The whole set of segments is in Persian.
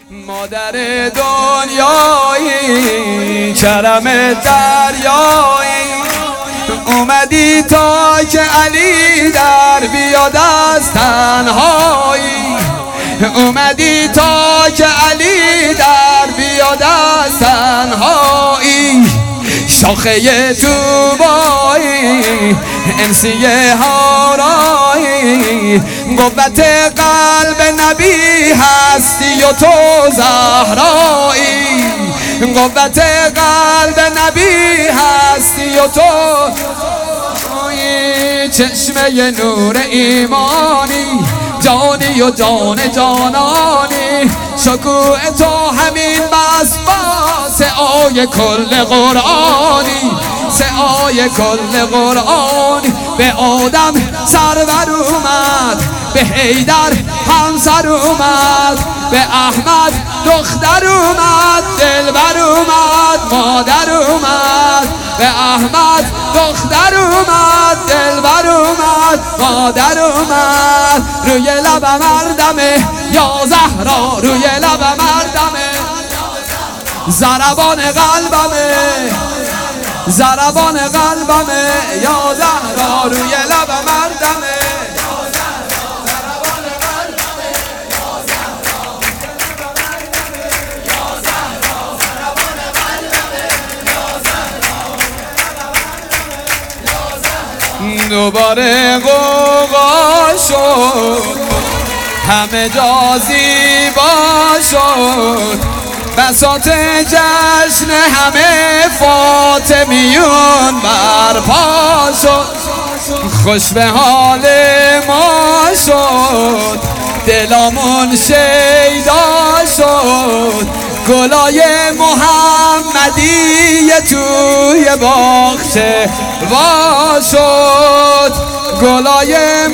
مادر دنیایی کرم دریایی اومدی تا که علی در بیاد از تنهایی اومدی تا که علی در بیاد از تنهایی شاخه توبایی انسی هارایی قوت قلب نبی هستی و تو زهرایی قوت قلب نبی هستی و تو چشمه نور ایمانی جانی و جان جانانی شکوه تو همین بس باس آیه کل قرآنی سعای کل قرآنی به آدم سرور اومد به حیدر همسر اومد به احمد دختر اومد دلبر اومد مادر اومد به احمد دختر اومد دلبر اومد مادر اومد روی لب مردمه یا زهرا روی لب مردمه ضربان قلبمه ضربان قلبمه یا زهرا روی لب مردمه دوباره غوغا شد همه جا زیبا شد بساط جشن همه فاطمیون برپا شد خوش به حال ما شد دلامون شیدا شد گلای محمدی توی باغچه وا شد گلای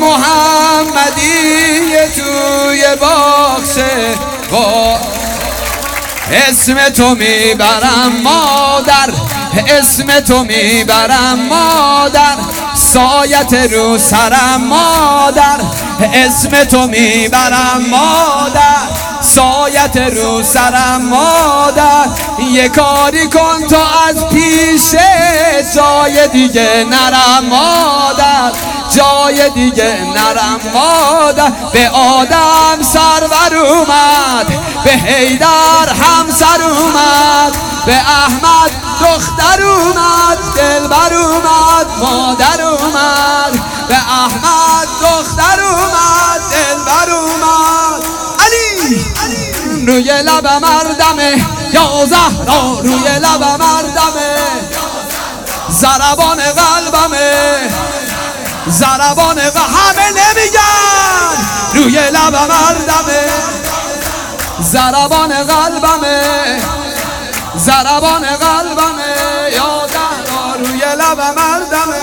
محمدی توی باغچه وا اسم تو میبرم مادر اسم تو میبرم مادر سایت رو سرم مادر اسم تو میبرم مادر سایت رو سرم مادر یه کاری کن تو از پیش جای دیگه نرم مادر جای دیگه نرم مادر به آدم سرور اومد به حیدر همسر اومد به احمد دختر اومد دلبر اومد مادر اومد به احمد دختر اومد دلبر اومد علی روی لب مردمه یا زهرا روی لب مردمه ضربان قلبمه ضربان همه نمیگن روی لب مردمه ضربان قلبمه ضربان قلبمه یا زهرا روی لب مردمه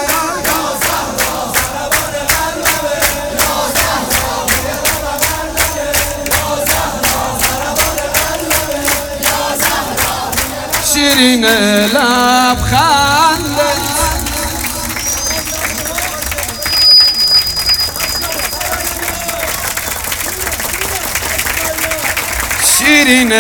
شیرین لبخنده شیرین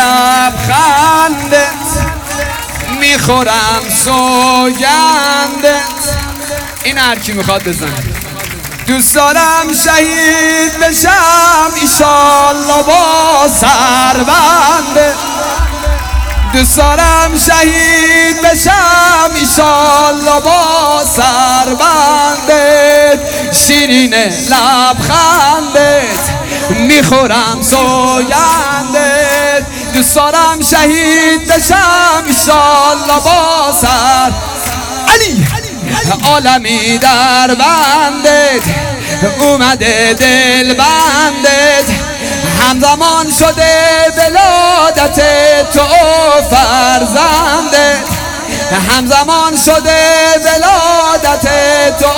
لبخندت میخورم سوگندت این هر کی میخواد بزنه دوست دارم شهید بشم ایشالله با سربندت دوست دارم شهید بشم ایشالله با سربندت شیرین لبخندت میخورم سوگندت دوست دارم شهید بشم ایشالله با سر علی عالمی در بندت اومده دل بندت همزمان شده ولادت تو فرزندت همزمان شده ولادت تو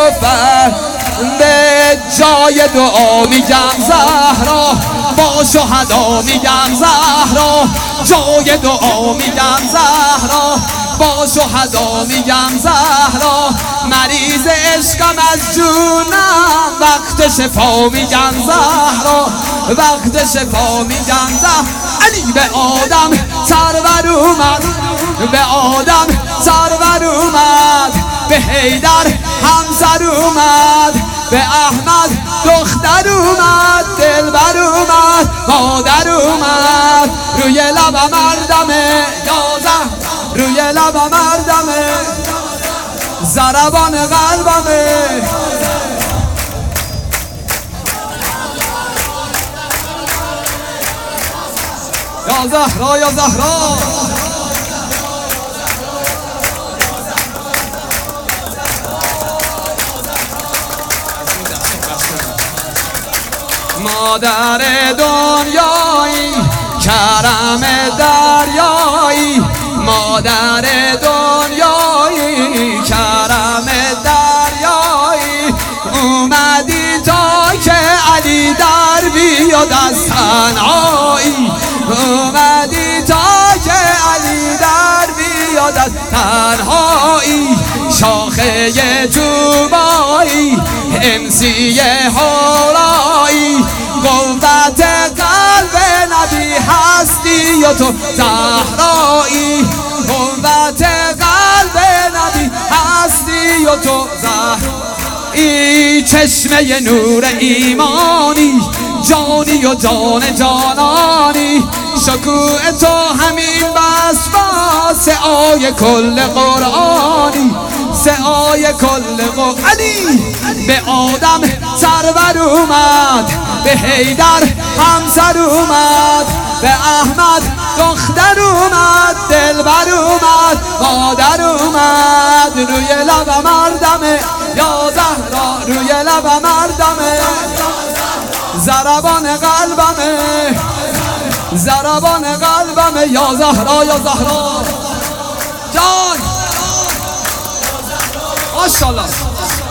فرزندت جای دعا میگم زهرا با شهدا میگم زهرا جای دعا میگم زهرا با شهدا میگم زهرا، مریض عشقم از جونم، وقت شفا میگم زهرا، وقت شفا میگم زهرا. علی به آدم سرور اومد، به آدم سرور اومد، به حیدر همسر اومد، به احمد دختر اومد، دلبر اومد، مادر اومد، روی لب مردمه یازه، روی لب مردمه، ضربان قلبمه. یا زهرا یا زهرا، مادر دنیایی کرم دریایی، مادر دنیایی کرم دریایی، اومدی تا که علی در بیاد از تنهایی، اومدی تا که علی در بیاد از تنهایی، شاخه توبایی امسی هولایی، قوت قلب نبی هستی و تو زهرایی، قوت قلب نبی هستی و تو زهرایی، چشمه نور ایمانی، جانی و جان جانانی، شکوه تو همین بس با سعای کل قرآنی، سعای کل قرآنی. به آدم سرور اومد، به حیدر همسر اومد، به احمد دختر اومد، دلبر اومد، مادر اومد، روی لب مردمه یا زهرا، روی لب مردمه، ضربان قلبمه، ضربان قلبمه، یا زهرا یا زهرا جان. ماشاءالله.